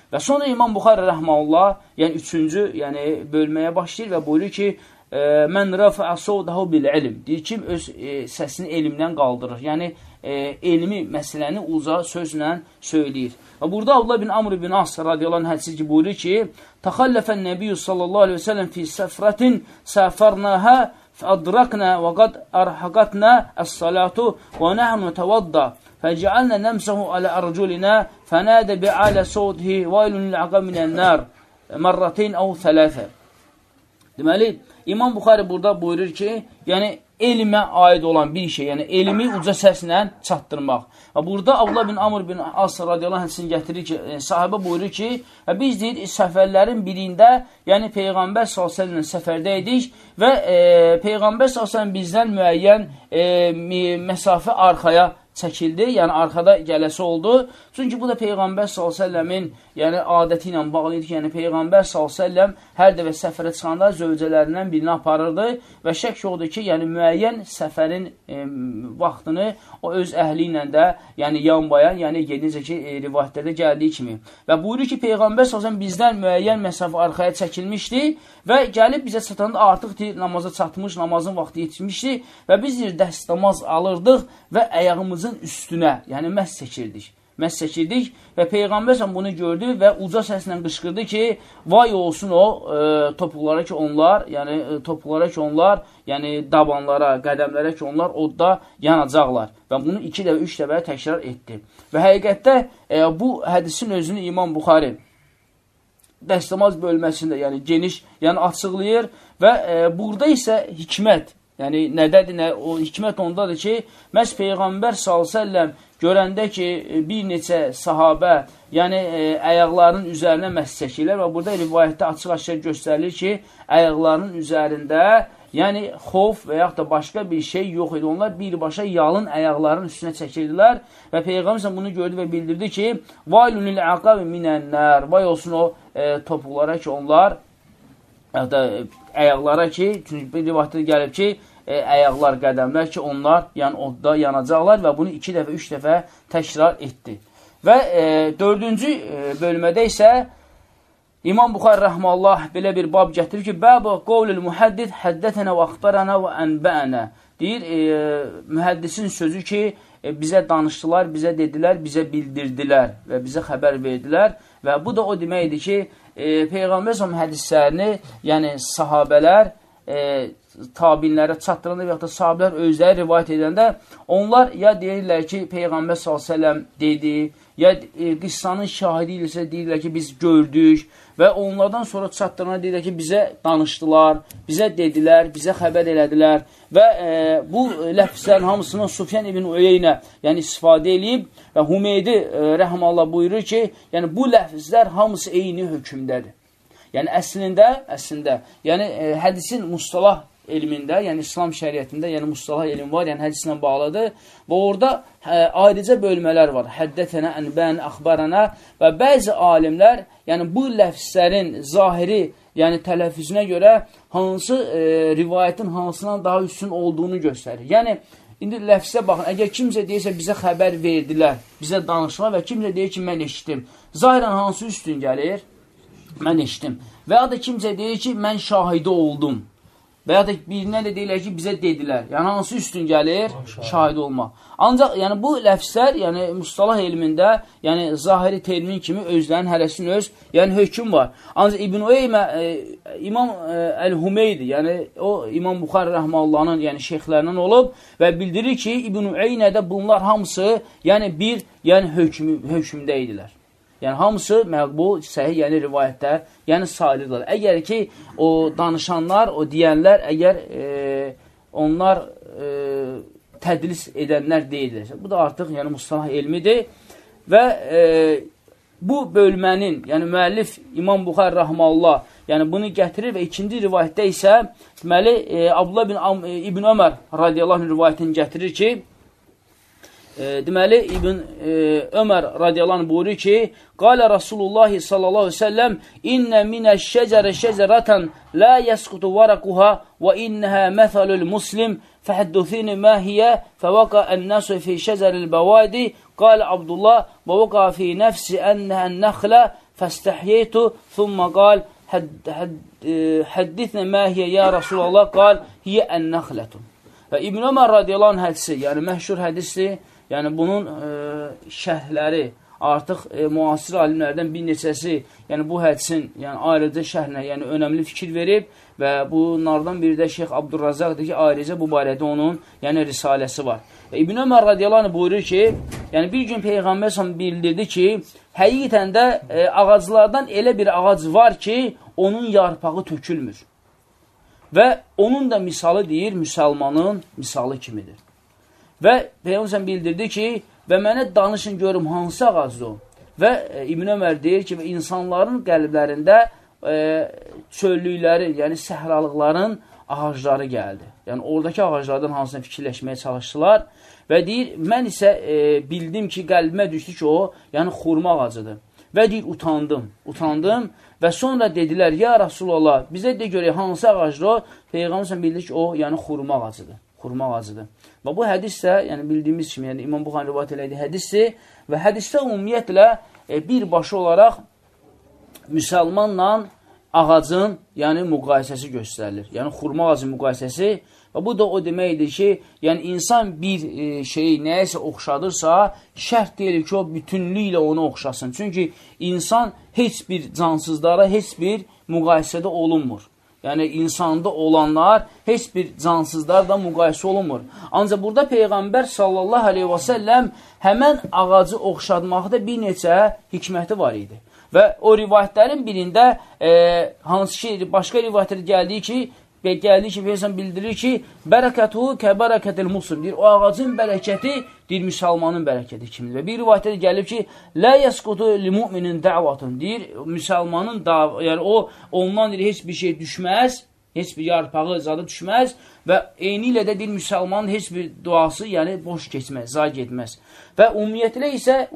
Və sonra İmam Buxari rəhməhullah, yəni üçüncü, yəni bölməyə başlayır və buyurur ki, mən rəfəə savdahu bil ilm, deyir ki, öz səsini elmdən qaldırır. Yəni elmi məsələni uca sözlə söyləyir. Və burada Abdullah bin Amr bin As radiyallahu anh hədisi ki, buyurur ki, təxəlləfən nəbiyyü sallallahu aleyhi ve sellem fi səfrətin səfərnəhə fədraknə və qad ərhəqatnə əs-salatu və nəhnu təvadda فجعلنا نمسه على أرجلنا فنادى بأعلى صوته ويل للعقاب من النار مرتين أو ثلاثة. Deməli, İmam Buxari burada buyurur ki, yəni elmə aid olan bir şey, yəni elmi uca səslə çatdırmaq. Və burada Abdullah bin Amr bin As radiyallahu anh gətirir ki, sahibə buyurur ki, biz deyir, səfərlərin birində, yəni Peyğəmbər s.ə.v səfərdə idik və Peyğəmbər s.ə.v bizdən müəyyən məsafə arxaya çəkildi, yəni arxada gələsi oldu. Çünki bu da Peyğəmbər s.ə.v-in yəni adəti ilə bağlı idi ki, yəni Peyğəmbər s.ə.v hər dəfə səfərə çıxanda zövcələrindən birini aparırdı və şək yoxdur ki, yəni müəyyən səfərin vaxtını o öz əhli ilə də yəni yanbayan, yəni necə ki, rivayətlərdə gəldiyi kimi. Və buyurur ki, Peyğəmbər s.ə.v bizdən müəyyən məsafə arxaya çəkilmişdi və gəlib bizə çatanda artıq deyir, namaza çatmış, namazın vaxtı yetişmişdi və biz deyir, dəstəmaz alırdıq və əyağımızın üstünə, yəni məhz çəkirdik və Peyğəmbər bunu gördü və uca səslə qışqırdı ki, vay olsun o topuqlara ki onlar, yəni dabanlara, qədəmlərə ki onlar odda yanacaqlar və bunu 2 dəfə, 3 dəfə təkrar etdi. Və həqiqətdə bu hədisin özünü İmam Buxari dəstəmaz bölməsində, yəni geniş, yəni açıqlayır və burada isə hikmət, yəni nədədir, o hikmət ondadır ki, məhz Peyğəmbər s.ə.v görəndə ki, bir neçə sahabə, yəni əyaqlarının üzərinə məhz çəkirlər və burada rivayətdə açıq-aşkar göstərilir ki, əyaqlarının üzərində, yəni xof və yaxud da başqa bir şey yox idi. Onlar birbaşa yalın əyaqlarının üstünə çəkirdilər və Peyğəmbər bunu gördü və bildirdi ki, vaylunil əqabi minənlər, vay olsun o topuqlara ki, onlar, əyaqlara ki, çünki bir rivayətdə gəlib ki, əyaqlar, qədəmlər ki, onlar yəni odda yanacaqlar və bunu 2 dəfə, 3 dəfə təkrar etdi. Və 4-cü bölmədə isə İmam Buxari rəhməllah belə bir bab gətirir ki, Bəbu qovlül mühəddid həddətənə və axbarənə və ənbəənə. Deyir, mühəddisin sözü ki, bizə danışdılar, bizə dedilər, bizə bildirdilər və bizə xəbər verdilər və bu da o deməkdir ki, Peyğəmbər hədislərini, yəni sahabələr, tabinlərə çatdıranda və yaxud da sahabələr özləri rivayət edəndə, onlar ya deyirlər ki, Peyğəmbər s.ə.v dedi, ya qıssanın şahidi ilə deyirlər ki, biz gördük və onlardan sonra çatdırana deyirlər ki, bizə danışdılar, bizə dedilər, bizə xəbər elədilər və bu ləfzlərin hamısını Sufyan ibn Uyeynə yəni istifadə edib və Hümeydi rəhməllah buyurur ki, yəni bu ləfzlər hamısı eyni hökmdədir. Yəni əslində, yəni hədisin mustalah elmində, yəni İslam şəriətində, yəni mustalah elm var, yəni hədislə bağlıdır və orada ayrıca bölmələr var. Həddətənə, ənbən, əxbarənə və bəzi alimlər, yəni bu ləfzlərin zahiri, yəni tələffüzünə görə hansı rivayətin hansından daha üstün olduğunu göstərir. Yəni, indi ləfzə baxın, əgər kimsə deyirsə bizə xəbər verdilər, bizə danışma və kimsə deyir ki, mən eşitdim. Zahirən hansı üstün gəlir? Mən eşitdim. Və ya da kimsə deyir ki, mən şahidi oldum. Və ya da birindən də deyirlər ki, bizə dedilər. Yəni, hansı üstün gəlir? Şahid olmaq. Ancaq, yəni, bu ləfslər, yəni, mustalah elmində, yəni, zahiri termin kimi özlərinin hərəsinin öz, yəni, hökm var. Ancaq İbn Uyeymə, İmam Əl-Hümeydi, yəni, o, İmam Buxari rəhməllahının, yəni, şeyxlərindən olub və bildirir ki, İbn Uyeynədə bunlar hamısı, yəni, bir, yəni, hökmdə idilər. Yəni, hamısı məqbul, səhih, yəni rivayətlər, yəni sayılırlar. Əgər ki, o danışanlar, o deyənlər, əgər onlar tədlis edənlər deyildirsə, bu da artıq, yəni, mustalah elmidir və bu bölmənin, yəni müəllif İmam Buxari rəhməllah, yəni bunu gətirir və ikinci rivayətdə isə, deməli, Abdullah ibn Ömər radiyallahu anh rivayətini gətirir ki, deməli, İbn Ömər radiyallahu anh buyurur ki, Qalə Rasulullah sallallahu aleyhi ve sellem, İnnə minəş şəcərə şəcərətən la yəsqutu varaquha və innəhə məsəlül muslim fəhəddüthini məhiyyə fəvəqa ən-nəsu fi şəcəril bəvadi Qalə Abdullah və vəqa fi nəfsi ənəhən nəxlə fəstəhiyyətu, thumma qal, həddithnə məhiyyə ya Rasulallah, qal, hiyə ən-nəxlətun. Və İbn Ömər radiyallahu anh hədisi, yəni məhşur hədisdir, yəni bunun şərhləri, artıq müasir alimlərdən bir neçəsi, yəni bu hədisin yəni, ayrıca şərhinə yəni, önəmli fikir verib və bunlardan biri də Şeyx Abdurrazaqdır ki, ayrıca bu barədə onun yəni, risaləsi var. İbn Ömər radiyallahu anh buyurur ki, yəni bir gün Peyğəmbər s.ə.v bildirdi ki, həqiqətən də ağaclardan elə bir ağac var ki, onun yarpağı tökülmür. Və onun da misalı deyir, müsəlmanın misalı kimidir. Və Peyğəmbər s.ə.v bildirdi ki, və mənə danışın görüm hansı ağacdır o. Və İbn Ömər deyir ki, insanların qəlblərində çöllüklərin, yəni səhralıqların ağacları gəldi. Yəni oradakı ağaclardan hansına fikirləşməyə çalışdılar və deyir, mən isə bildim ki, qəlbimə düşdü ki, o, yəni xurma ağacıdır. Və deyir, utandım və sonra dedilər, ya Rasulallah, bizə de görək hansı ağacdır o, Peyğəmbər bildir ki, o, yəni xurma ağacıdır. Və bu hədis də, yəni bildiyimiz kimi, yəni İmam Buxari rivayət elədiyi hədisdir və hədisdə ümumiyyətlə birbaşa olaraq müsəlmanla ağacın, yəni müqayisəsi göstərilir. Yəni xurma ağacın müqayisəsi və bu da o deməkdir ki, yəni insan bir şeyi nəyəsə oxşadırsa, şərt deyil ki, o bütünlüklə onu oxşasın. Çünki insan heç bir cansızlara, heç bir müqayisədə olunmur. Yəni, insanda olanlar heç bir cansızlar da müqayisə olunmur. Ancaq burada Peyğəmbər sallallahu aleyhi və səlləm həmən ağacı oxşadmaqda bir neçə hikməti var idi. Və o rivayətlərin birində, hansı ki, başqa rivayətlər gəldiyi ki, Peyğəmbər bildirir ki, bərəkətuhu kəbərəkətil muslim, deyir, o ağacın bərəkəti, deyir, müsəlmanın bərəkəti kimidir. Və bir rivayətdə gəlib ki, lə yəsqutu li müminin dəvatun, deyir, müsəlmanın yəni o, ondan deyir, heç bir şey düşməz, heç bir yarpağı, zadı düşməz və eyni ilə də deyir, müsəlmanın heç bir duası, yəni boş keçməz, zay getməz. Və ümumiyyətlə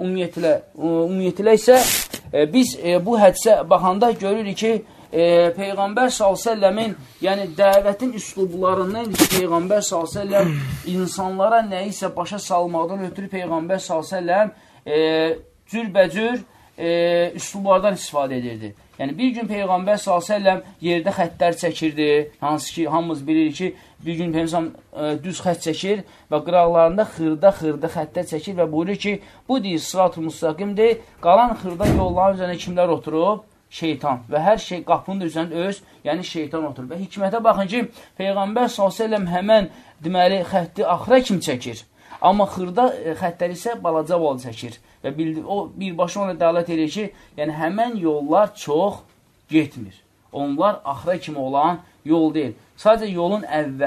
isə biz bu hədisə baxanda görürük ki, Peyğəmbər s.ə.v-in yəni dəvətin üslublarından idi ki, Peyğəmbər s.ə.v insanlara nəyisə başa salmaqdan ötürü Peyğəmbər s.ə.v cürbəcür üslublardan istifadə edirdi. Yəni bir gün Peyğəmbər s.ə.v yerdə xəttlər çəkirdi, hansı ki, hamımız bilirik ki, bir gün Peyğəmbər düz xət çəkir və qıraqlarında xırda xəttlər çəkir və buyurur ki, bu deyir, sırat-ı müstəqimdir, qalan xırda yolların üzərində kimlər oturub? Şeytan və hər şey qapının üzərində yəni şeytan oturur. Və hikmətə baxın ki, Peyğəmbər s.ə.v həmən deməli, xətti axıra kim çəkir? Amma xırda xəttləri isə balaca bol çəkir. Və o birbaşa ona dəlalət edir ki, yəni həmən yollar çox getmir. Onlar axıra kimi olan yol deyil. Sadəcə yolun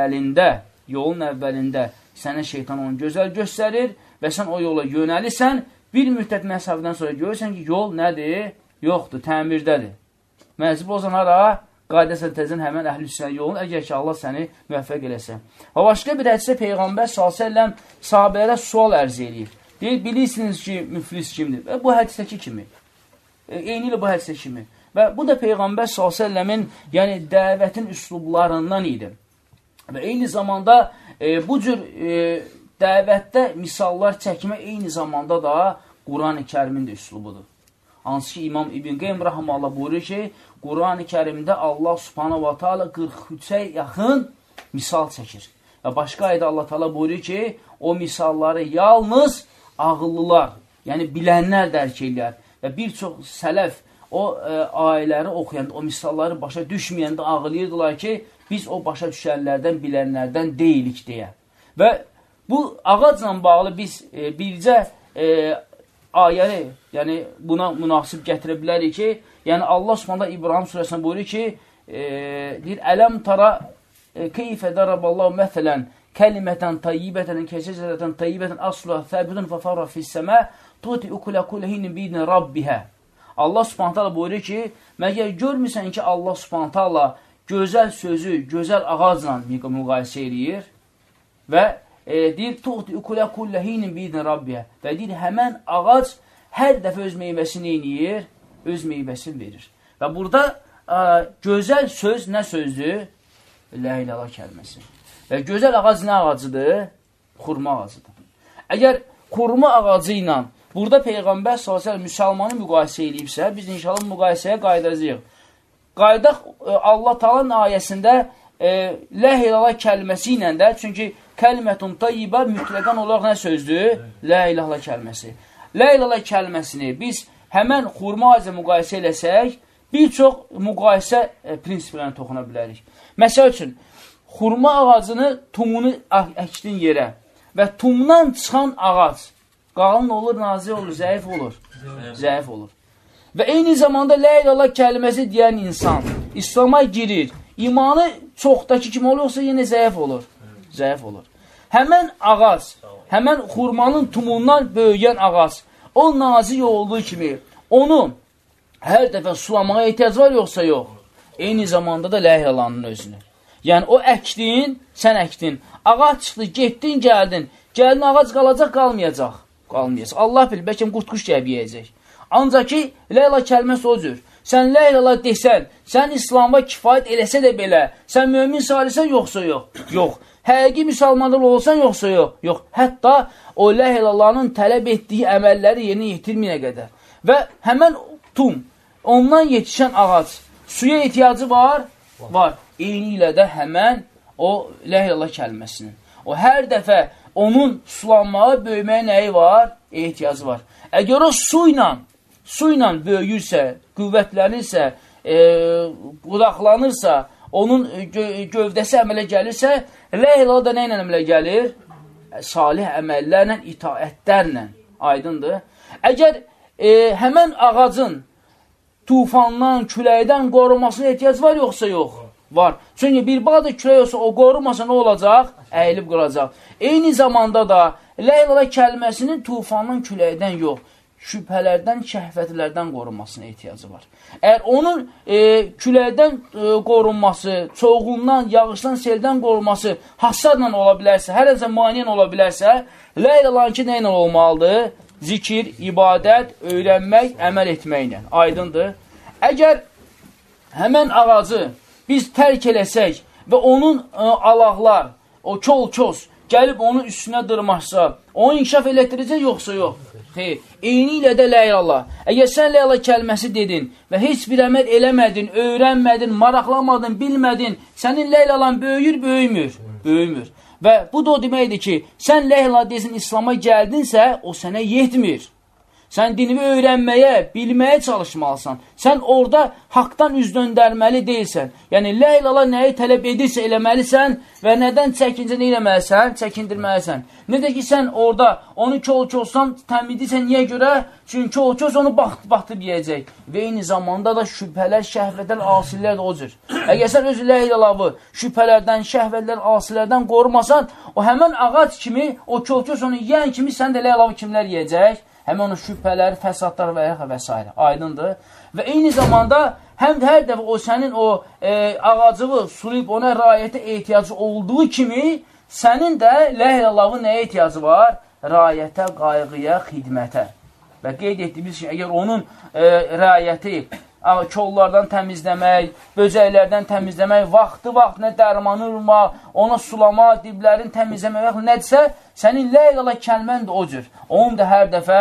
əvvəlində sənə şeytan onu gözəl göstərir və sən o yola yönəlirsən, bir müddət məsafədən sonra görürsən ki, yol nədir? Yoxdur, təmirdədir. Məcbur olsan hara, qaydəsən təzən həmən əhlü-sünnə yolun, əgər ki, Allah səni müvəffəq eləsə. Və başqa bir hədisdə Peyğəmbər s.ə.v sahabələrə sual ərz eləyir. Deyir, bilirsiniz ki, müflis kimdir? Və bu hədisdəki kimi. Eyni ilə bu hədisdəki kimi. Və bu da Peyğəmbər s.ə.v-in yəni dəvətin üslublarından idi. Və eyni zamanda bu cür dəvətdə misallar çəkmə eyni zamanda da Quran-ı Kərimin də üslubudur. Hansı ki, İmam İbn Qeym Rəhəmallah buyurur ki, Quran-ı Kərimdə Allah subhanahu wa ta'ala 43-ə yaxın misal çəkir. Və başqa ayda Allah ta'ala buyurur ki, o misalları yalnız ağıllılar, yəni bilənlər dərk edirlər. Və bir çox sələf o ayələri oxuyanda, o misalları başa düşməyəndə ağlayırdılar ki, biz o başa düşənlərdən, bilənlərdən deyilik deyə. Və bu ağacla bağlı biz bircə ayəni, yəni buna münasib gətirə bilərik ki, yəni Allah Subhanahu İbrahim surəsində buyurur ki, deyir, ələm tara keyfə daraballahu məsələn kəlimətən tayyibətən kəşəcərətən tayyibətən asluha səbidun fəfarra fissəmə tuti ukulakuləhinin bidin rabbihə. Allah Subhanahu buyurur ki, məgər görmürsən ki, Allah Subhanahu gözəl sözü, gözəl ağacla müqayisə eləyir və deyir, tuğdi ukulakulləhinin bidin rabbiyə və deyir, həmən ağac hər dəfə öz meyvəsini eləyir, öz meyvəsini verir. Və burada gözəl söz nə sözdür? La ilaha kəlməsi. Və gözəl ağac nə ağacıdır? Xurma ağacıdır. Əgər xurma ağacı ilə burada Peyğəmbər s.ə.v müsəlmanı müqayisə edibsə, biz inşallah müqayisəyə qaydacağıq. Qaydaq Allah Taala'nın ayəsində la ilaha kəlməsi ilə də, çünki kəlmətun tayyibə mütləqən olaraq nə sözdür? La ilaha kəlməsi. La ilaha kəlməsini biz həmən xurma ağacı müqayisə eləsək, bir çox müqayisə prinsiplərini toxuna bilərik. Məsəl üçün, xurma ağacını, tumunu əkdin yerə və tumdan çıxan ağac qalın olur, nazik olur, zəif olur. Zəif olur. Və eyni zamanda la ilaha kəlməsi deyən insan İslam'a girir. İmanı çoxdakı kimi olursa yenə zəif olur. Zəif olur. Həmən ağac, həmən xurmanın tumundan böyüyən ağac, o nazik olduğu kimi onu hər dəfə sulamağa ehtiyac var yoxsa yox? Eyni zamanda da la ilahın özünü. Yəni o əkdin, sən əkdin. Ağac çıxdı, getdin, gəldin. Gəldin, ağac qalacaq, qalmayacaq. Qalmayacaq. Allah bilir, bəlkə qurtquş gəlib yeyəcək. Ancaq ki, la ilaha kəlməsi o cür. Sən la ilaha desən, sən İslam'a kifayət eləsə də belə, sən mömin salirsən yoxsa yox? Yox. Həqiqi müsəlmanlar olsan yoxsa yox? Yox. Hətta o la ilahın tələb etdiyi əməlləri yerinə yetirməyənə qədər. Və həmən tum, ondan yetişən ağac, suya ehtiyacı var? Var. Eyni ilə də həmən o la ilaha kəlməsinin. O hər dəfə onun sulanmağa, böyüməyə nəyi var? Ehtiyacı var. Əgər o su ilə böyüyürsə, qüvvətlənirsə, qudaqlanırsa, onun gövdəsi əmələ gəlirsə, la ilaha da nə ilə əmələ gəlir? Salih əməllərlə, itaətlərlə. Aydındır. Əgər həmən ağacın tufandan, küləkdən qorunmasına ehtiyac var yoxsa yox? Var. Çünki bir bağda külək olsa, o qorunmasa nə olacaq? Əyilib qıracaq. Eyni zamanda da la ilaha kəlməsinin tufandan, küləkdən yox, şübhələrdən, şəhvətlərdən qorunmasına ehtiyacı var. Əgər onun küləkdən qorunması, çoğundan, yağışdan, seldən qorunması hasadla ola bilərsə, hər əzə maniyən ola bilərsə, la ilahın ki, nə ilə olmalıdır? Zikir, ibadət, öyrənmək, əməl etməklə. Aydındır. Əgər həmən ağacı biz tərk eləsək və onun alaqlar, o kol-kos gəlib onun üstünə dırmaşsa, onu inkişaf elətdirəcək yoxsa yox? Xeyr. Eyni ilə də la ilaha. Əgər sən la ilaha kəlməsi dedin və heç bir əməl eləmədin, öyrənmədin, maraqlamadın, bilmədin, sənin la ilahın böyüyür, böyümür? Böyümür. Və bu da o deməkdir ki, sən la ilaha desin, İslam'a gəldinsə, o sənə yetmir. Sən dinini öyrənməyə, bilməyə çalışmalısan. Sən orada haqdan üz döndərməli deyilsən. Yəni, la ilaha nəyi tələb edirsə eləməlisən və nədən çəkincə nə eləməlisən? Çəkindirməlisən. Necə ki, sən orada onu kol-kolsan, təmizdirsən, niyə görə? Çünki kol-kos onu batıb yiyəcək. Və eyni zamanda da şübhələr, şəhvətlər, asilər də o cür. Əgər sən öz la ilahı şübhələrdən, şəhvətlər, asilərdən qorumasan, o həmən ağac kimi, o kol-kos onu yiyən kimi sən də la ilahı kimlər yiyəcək? Həmən o şübhələri, fəsadlar və s. Aydındır. Və eyni zamanda həm də hər dəfə o sənin o ağacığı sulayıb ona rayətə ehtiyacı olduğu kimi sənin də la ilahı nəyə ehtiyacı var? Rayətə, qayğıya, xidmətə. Və qeyd etdiyimiz ki, əgər onun rayəti kollardan təmizləmək, böcəklərdən təmizləmək, vaxtı nə dərmanı vurmaq, ona sulama, diblərini təmizləmək, nədirsə, sənin la ilaha kəlmən də o cür. Onun da hər dəfə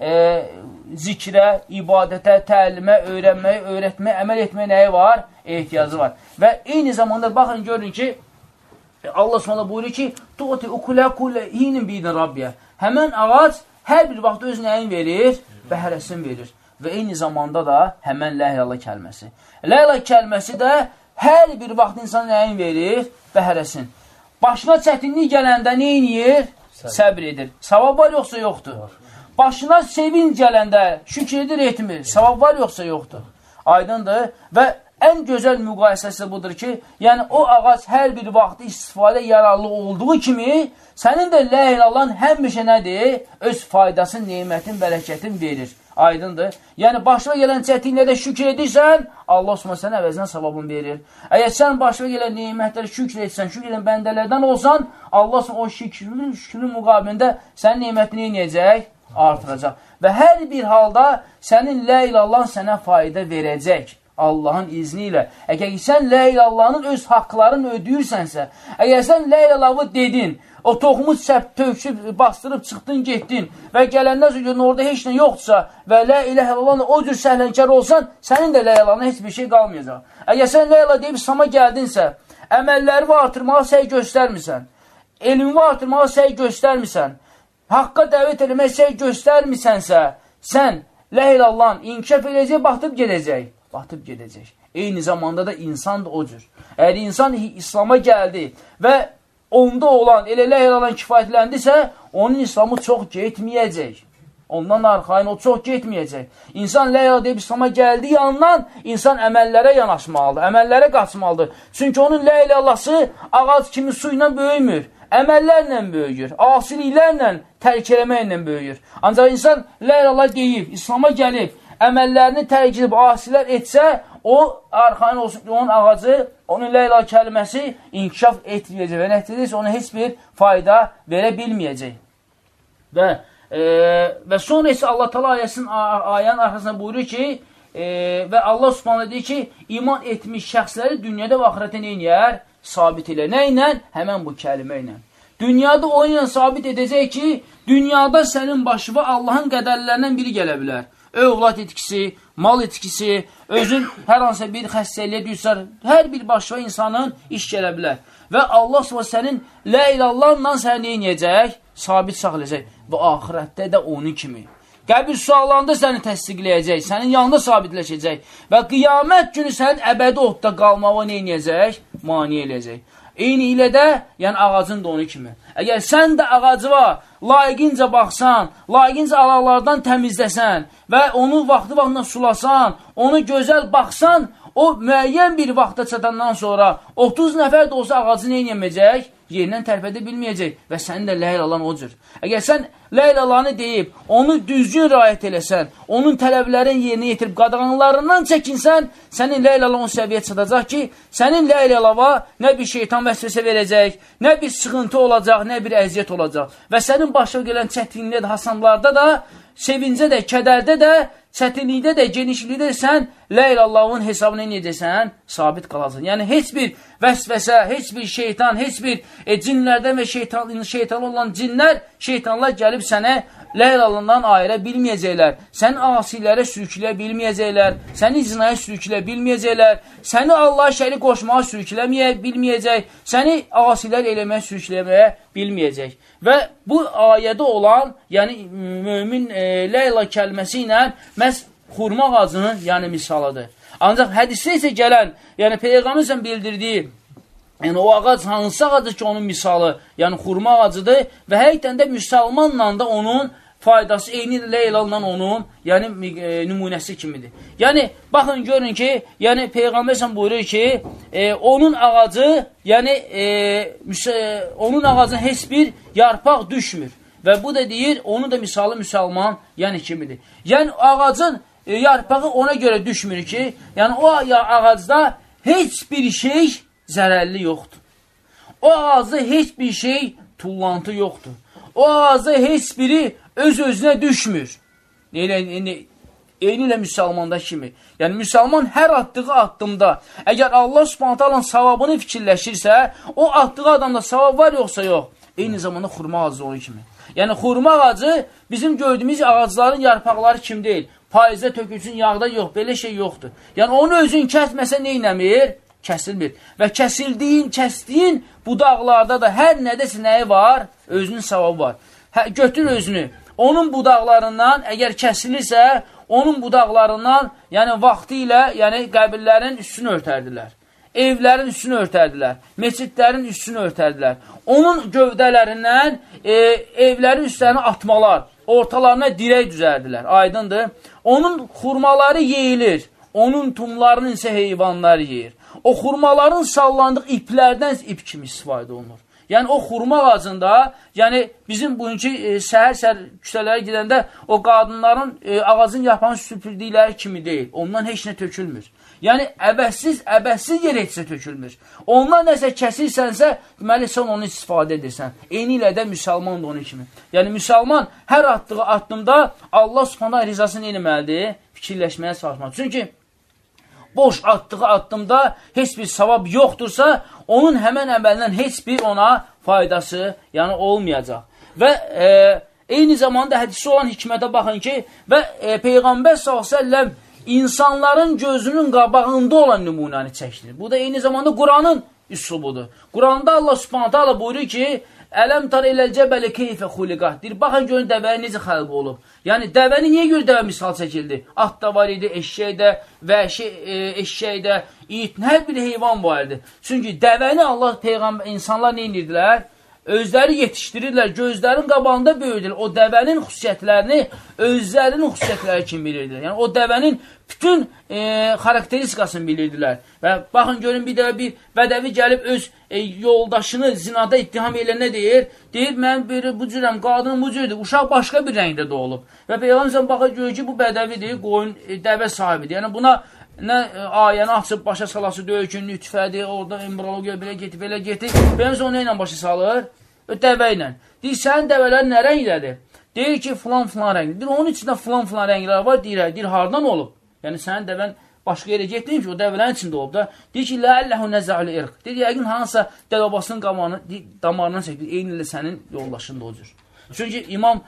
zikrə, ibadətə, təlimə, öyrənməyə, öyrətməyə, əməl etməyə nəyi var? Ehtiyacı var. Və eyni zamanda baxın, görün ki, Allah s.ə.v buyurur ki, tuğti ukulə kullə hinin bidin Rabbiyə. Həmən ağac hər bir vaxt öz nəyin verir? Bəhrəsini verir. Və eyni zamanda da həmən la ilaha kəlməsi. La ilaha kəlməsi də hər bir vaxt insan nəyin verir? Bəhrəsin. Başına çətinlik gələndə nə edir? Səbr edir. Savab var yoxsa yoxdur? Başına sevinç gələndə şükür edir, etmir. Savab var yoxsa yoxdur? Aydındır. Və ən gözəl müqayisəsi budur ki, yəni o ağac hər bir vaxt istifadə yararlı olduğu kimi, sənin də la ilahın həmişə nədir? Öz faydasını, neymətin, bərəkətin verir. Aydındır. Yəni, başına gələn çətinliklərdə şükür edirsən, Allah s.ə.v sənə əvəzinə savabını verir. Əgər sən başına gələn neymətləri şükür etsən, şükür edən bəndələrdən olsan, Allah s.ə.v o şükrün müqabilində sənin neymətini yenəcək, artıracaq. Və hər bir halda sənin la ilahın sənə fayda verəcək. Allahın izni ilə. Əgər sən la ilaha illallahın öz haqqlarını ödəyirsənsə, əgər sən la ilaha illallah dedin, o toxumu töküb, bastırıb, çıxdın, getdin və gələndən sonra orada heç nə yoxdursa və la ilaha illallah o cür səhlənkar olsan, sənin də la ilaha illallahına heç bir şey qalmayacaq. Əgər sən la ilaha deyib İslam'a gəldinsə, əməlləri artırmağa səy göstərmirsən, elmi artırmağa səy göstərmirsən, haqqa dəvət eləmək səy göstərmirsənsə, sən la ilaha illallahın inkişaf edəcək, batıb gedəcək. Eyni zamanda da insan da o cür. Əgər insan İslam'a gəldi və onda olan elə la ilaha illallahın kifayətləndisə, onun İslamı çox getməyəcək. Ondan arxayın o çox getməyəcək. İnsan la ilaha deyib İslam'a gəldiyi yandan insan əməllərə yanaşmalıdır, əməllərə qaçmalıdır. Çünki onun la ilahası ağac kimi su ilə böyümür, əməllərlə böyüyür, asiliklərlə, tərk eləməklə böyüyür. Ancaq insan la ilaha deyib, İslam'a gəlib, əməllərini tərk edib, asilər etsə, o arxayın olsun ki, onun ağacı, onun la ilaha kəlməsi inkişaf etməyəcək və nəticədə ona heç bir fayda verə bilməyəcək. Və sonra isə Allah Teala ayənin arxasında buyurur ki, və Allah Subhanahu deyir ki, iman etmiş şəxsləri dünyada və axirətdə neynəyər? Sabit elə. Nə ilə? Həmən bu kəlimə ilə. Dünyada o ilə sabit edəcək ki, dünyada sənin başına Allahın qədərlərindən biri gələ bilər. Övlad etkisi, mal etkisi, özün hər hansısa bir xəstəliyə düşər, hər bir başına insanın iş gələ bilər. Və Allah sənin la ilallahla səni neynəyəcək? Sabit saxlayacaq. Və axirətdə də onun kimi. Qəbir suallarında səni təsdiqləyəcək, sənin yanında sabitləşəcək. Və qiyamət günü sənin əbədi odda qalmağa neynəyəcək? Mani eləyəcək. Eyni ilə də, yəni ağacın da onu kimi. Əgər sən də ağacıva layiqincə baxsan, layiqincə alaqlardan təmizləsən və onu vaxtı-vaxtına sulasan, onu gözəl baxsan, o müəyyən bir vaxta çatandan sonra 30 nəfər də olsa ağacı neynəməyəcək? Yerindən tərpədə bilməyəcək və sənin də la ilaha illallah o cür. Əgər sən la ilaha illallahını deyib, onu düzgün riayət eləsən, onun tələblərini yerinə yetirib, qadağanlarından çəkinsən, sənin la ilaha illallah o səviyyə çatacaq ki, sənin la ilaha illallah nə bir şeytan vəsvəsə verəcək, nə bir sıxıntı olacaq, nə bir əziyyət olacaq. Və sənin başına gələn çətinlikdə də, hasanlarda da, sevincə də, kədərdə də, çətinlikdə də, genişlikdə də sən la ilallahın hesabını necəsən? Sabit qalacaq. Yəni, heç bir vəsvəsə, heç bir şeytan, heç bir cinlərdən və şeytan olan cinlər, şeytanlar gəlib sənə la ilallahdan ayıra bilməyəcəklər. Səni asilərə sürükləyə bilməyəcəklər. Səni zinaya sürükləyə bilməyəcəklər. Səni Allah'a şərik qoşmağa sürükləməyə bilməyəcək. Səni asilər eləməyə sürükləməyə bilməyəcək. Və bu ayədə olan, yəni mömin la ilaha kəlməsi ilə məhz xurma ağacının yəni misalıdır. Ancaq hədisdə isə gələn, yəni Peyğəmbərin bildirdiyi, yəni o ağac hansı ağacdır ki, onun misalı, yəni xurma ağacıdır və həqiqətən də müsəlmanla da onun faydası eyni la ilahla onun, yəni nümunəsi kimidir. Yəni baxın görün ki, yəni Peyğəmbər buyurur ki, onun ağacı, yəni onun ağacına heç bir yarpaq düşmür. Və bu da deyir, onun da misalı müsəlman, yəni kimidir. Yəni ağacın yarpağı ona görə düşmür ki, yəni o ağacda heç bir şey zərərli yoxdur. O ağacda heç bir şey tullantı yoxdur. O ağacda heç biri öz-özünə düşmür. Eyni ilə müsəlmanda kimi. Yəni, müsəlman hər atdığı addımda, əgər Allah Subhanahu taalanın savabını fikirləşirsə, o atdığı adamda savab var yoxsa yox, eyni zamanda xurma ağacı onun kimi. Yəni, xurma ağacı bizim gördüyümüz ağacların yarpaqları kim deyil. Payızda tökülsün, yağda yox, belə şey yoxdur. Yəni, onu özün kəsməsə neynəmir? Kəsilmir. Və kəsdiyin budaqlarda da hər nədəsə nəyi var? Özünün savabı var. Götür özünü. Onun budaqlarından, əgər kəsilirsə, onun budaqlarından, yəni vaxtı ilə, yəni qəbirlərin üstünü örtərdilər. Evlərin üstünü örtərdilər. Meçidlərin üstünü örtərdilər. Onun gövdələrindən evlərin üstlərini atmalar, ortalarına dirək düzərdilər. Aydındır. Onun xurmaları yeyilir. Onun tumlarını isə heyvanlar yeyir. O xurmaların sallandığı iplərdən ip kimi istifadə olunur. Yəni, o xurma ağacında, yəni bizim bugünkü səhər-səhər küçələrə gedəndə o qadınların ağacın yapağını süpürdükləri kimi deyil. Ondan heç nə tökülmür. Yəni, əbəssiz yer etsə tökülmür. Ondan nəsə kəsirsənsə, deməli, sən onu istifadə edirsən. Eyni ilə də müsəlman da onun kimi. Yəni, müsəlman hər atdığı addımda Allah Subhanahu rizasını eləməlidir, fikirləşməyə çalışmaq. Çünki boş atdığı addımda heç bir savab yoxdursa, onun həmən əməlindən heç bir ona faydası yəni olmayacaq. Və eyni zamanda hədisi olan hikmətə baxın ki, və Peyğəmbər s.ə.v insanların gözünün qabağında olan nümunəni çəkdir. Bu da eyni zamanda Quranın üslubudur. Quranda Allah subhanət hala buyurur ki, Ələm tar eləl cəbəli keyfə xuliqat. Deyir, baxın görün dəvəyə necə xəlq olub. Yəni, dəvəni niyə görə dəvə misal çəkildi? At da var idi, eşşək də, vəhşi eşşək də, it, hər bir heyvan var idi. Çünki dəvəni Allah, Peyğəmbər, insanlar nə edirdilər? Özləri yetişdirirlər, gözlərin qabağında böyüdürlər. O dəvənin xüsusiyyətlərini özlərinin xüsusiyyətləri kimi bilirdilər. Yəni, o dəvənin bütün xarakteristikasını bilirdilər. Və baxın, görün, bir dəvə bir bədəvi gəlib öz yoldaşını zinada ittiham elə nə deyir? Deyir, mən bu cürəm, qadının bu cürdür, uşaq başqa bir rəngdə doğulub. Və Peyğəmbər baxır, görür ki, bu bədəvidir, qoyun, dəvə sahibidir. Yəni, buna nə ayəni açıb başa salası deyir ki, nütfədir, orada embriologiya belə getib, belə getib. Beləncə onu ilə başa salır, dəvə ilə. Deyir, sənin dəvələr nə rəngdədir? Deyir ki, filan rəngdir. Deyir, onun içində filan rənglər var, deyir, hardan olub? Yəni, sənin dəvən başqa yerə getməyim ki, o dəvələrin içində olub da. Deyir ki, ləəlləhu nəzə'li irq. Deyir, yəqin hansısa dəvəbasının damarından çəkdir, eyni ilə sənin yoldaşın da o cür. Çünki İmam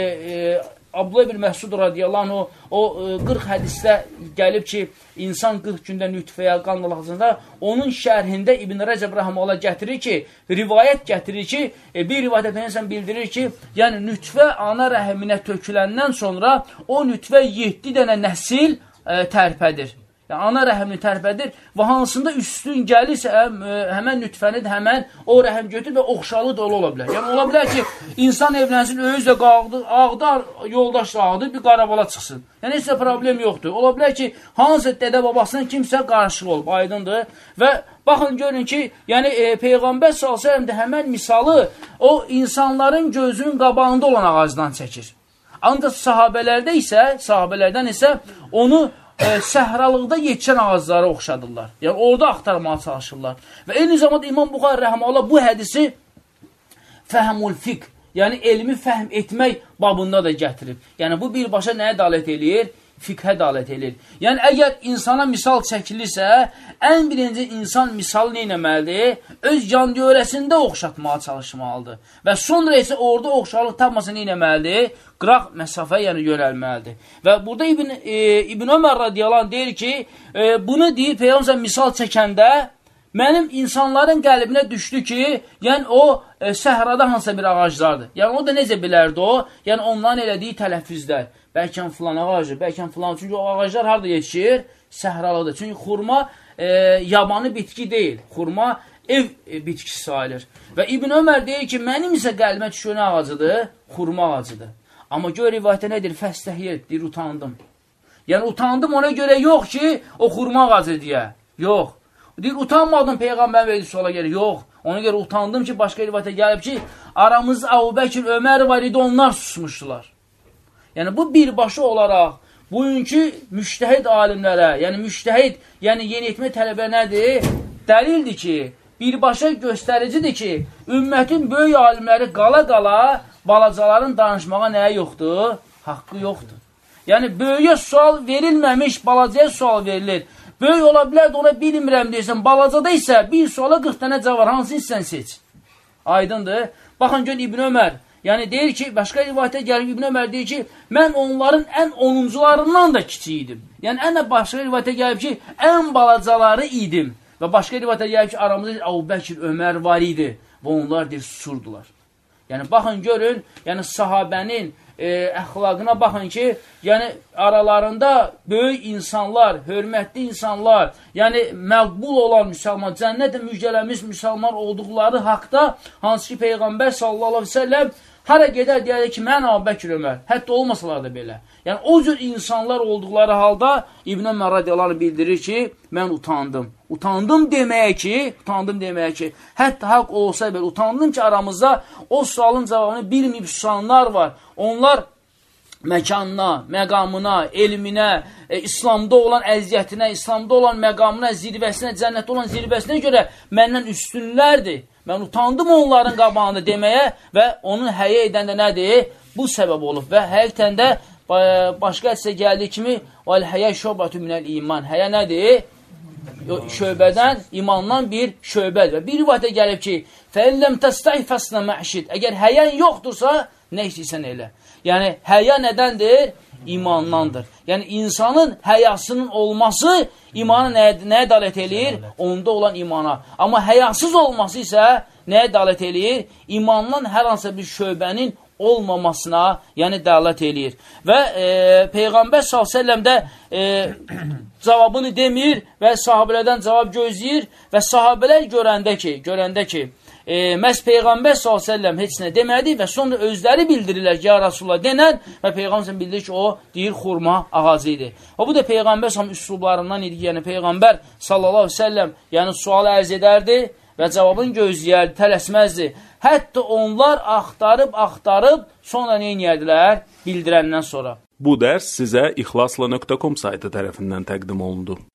Abdullah ibn Məsud radiyallahu anh, o 40 hədisdə gəlib ki, insan 40 gündə nütfəyə, qan qalxasında, onun şərhində İbn Rəcəb rəhməhullah gətirir ki, rivayət gətirir ki, bir rivayət insan bildirir ki, yəni nütfə ana rəhminə töküləndən sonra o nütfə 7 dənə nəsil tərpədir. Yəni, ana rəhmini tərpədir və hansında üstün gəlirsə, həmən nütfəni də həmən o rəhm götür və oxşalı da ola bilər. Yəni, ola bilər ki, insan evlənsin, özlə ağdar, yoldaş ağdır, bir qarabala çıxsın. Yəni, heç də problem yoxdur. Ola bilər ki, hansı dədə babasının kimsə qarşılıq olub, aydındır. Və baxın, görün ki, yəni, Peyğəmbər s.ə.v də həmən misalı o insanların gözünün qabağında olan ağacdan çəkir. Ancaq sahabələrdən isə onu səhralıqda yetişən ağaclara oxşadırlar. Yəni, orada axtarmağa çalışırlar. Və eyni zamanda İmam Buxari rəhməhullah bu hədisi fəhmul fiqh, yəni elmi fəhm etmək babında da gətirib. Yəni, bu birbaşa nəyə dalət eləyir? Fiqhə dalət eləyir. Yəni, əgər insana misal çəkilirsə, ən birinci insan misalı nə etməlidir? Öz can dövrəsində oxşatmağa çalışmalıdır. Və sonra isə orada oxşarlıq tapmasa nə etməlidir? Qıraq məsafə, yəni yönəlməlidir. Və burada İbn Ömər radiyallahu deyir ki, bunu deyir, Peyğəmbər misal çəkəndə, mənim insanların qəlbinə düşdü ki, yəni o səhrada hansısa bir ağaclardır. Yəni, o da necə bilərdi o? Yəni, onların elədiyi tələffüzlər. Bəlkən filan ağacı, bəlkən filan. Çünki o ağaclar harada yetişir? Səhralıdır. Çünki xurma yabanı bitki deyil. Xurma ev bitkisi sayılır. Və İbn Ömər deyir ki, mənim isə qəlbimə düşən ağacıdır? Xurma ağacıdır. Amma gör rivayətə nədir? Fəstəhiyyət, deyir, utandım. Yəni, utandım ona görə yox ki, o xurma ağacı deyə. Yox. Deyir, utanmadım Peyğəmbər verdi suala gəlir. Yox. Ona görə utandım ki, başqa rivayətə gəlib ki, aramızda Əbu Bəkir, Ömər var idi, onlar susmuşdular. Yəni, bu birbaşa olaraq bugünkü müştəhid alimlərə, yəni müştəhid, yəni yeniyetmə tələbə nədir? Dəlildir ki, birbaşa göstəricidir ki, ümmətin böyük alimləri qala-qala balacaların danışmağa nəyə yoxdur? Haqqı yoxdur. Yəni, böyüyə sual verilməmiş, balacaya sual verilir. Böyük ola bilər də ona bilmirəm deyirsən, balacada isə bir suala 40 dənə cavab var, hansı sən seç? Aydındır. Baxın, gör İbn Ömər. Yəni, deyir ki, başqa rivayətə gəlib İbn Ömər deyir ki, mən onların ən 10-cularından da kiçik idim. Yəni, başqa rivayətə gəlib ki, ən balacaları idim. Və başqa rivayətə gəlib ki, aramızda Əbu Bəkir, Ömər var idi və onlar deyir, susurdular. Yəni, baxın, görün, yəni sahabənin əxlaqına baxın ki, yəni aralarında böyük insanlar, hörmətli insanlar, yəni məqbul olan müsəlman, cənnətə müjdələmiş müsəlman olduqları haqda, hansı ki Peyğəmbər sallallahu aleyhi ve sellem hara gedər deyədir ki, mən Əbu Bəkir Ömər, hətta olmasalar da belə. Yəni, o cür insanlar olduqları halda İbn Ömər radiyallahu anh bildirir ki, mən utandım. Utandım deməyə ki, hətta haqq olsa belə, utandım ki, aramızda o sualın cavabını bilməyib susanlar var. Onlar məkanına, məqamına, elminə, İslamda olan əziyyətinə, İslamda olan məqamına, zirvəsinə, cənnətdə olan zirvəsinə görə məndən üstünlərdir. Mən utandım onların qabağında deməyə və onun həyə edən də nədir? Bu səbəb olub və həqiqətən də başqa hədisə gəldiyi kimi həyə şöbətü minəl iman. Həyə nədir? şöbədən, imandan bir şöbədir. Bir rivayətə gəlib ki, fəilləm təstəy fəsnə məşid. Əgər həyən yoxdursa, nə istəyirsən elə. Yəni, həya nədəndir? İmandandır. Yəni, insanın həyasının olması imana nəyə dalət eləyir? Onda olan imana. Amma həyasız olması isə nəyə dalət eləyir? İmandan hər hansı bir şöbənin olmamasına, yəni dəlalət eləyir. Və Peyğəmbər s.ə.v də cavabını demir və sahabələrdən cavab gözləyir və sahabələr görəndə ki, məhz Peyğəmbər s.ə.v heç nə demədi və sonra özləri bildirirlər ki, ya Rasulullah denən və Peyğəmbər bildirir ki, o deyir xurma ağacı idi. O, bu da Peyğəmbər s.ə.v üslublarından idi ki, yəni Peyğəmbər s.ə.v yəni sual ərz edərdi və cavabını gözləyərdi, tələsməzdi. Hətta onlar axtarıb, sonra nə edərdilər? Bildirəndən sonra. Bu dərs sizə ixlasla.com saytı tərəfindən təqdim olundu.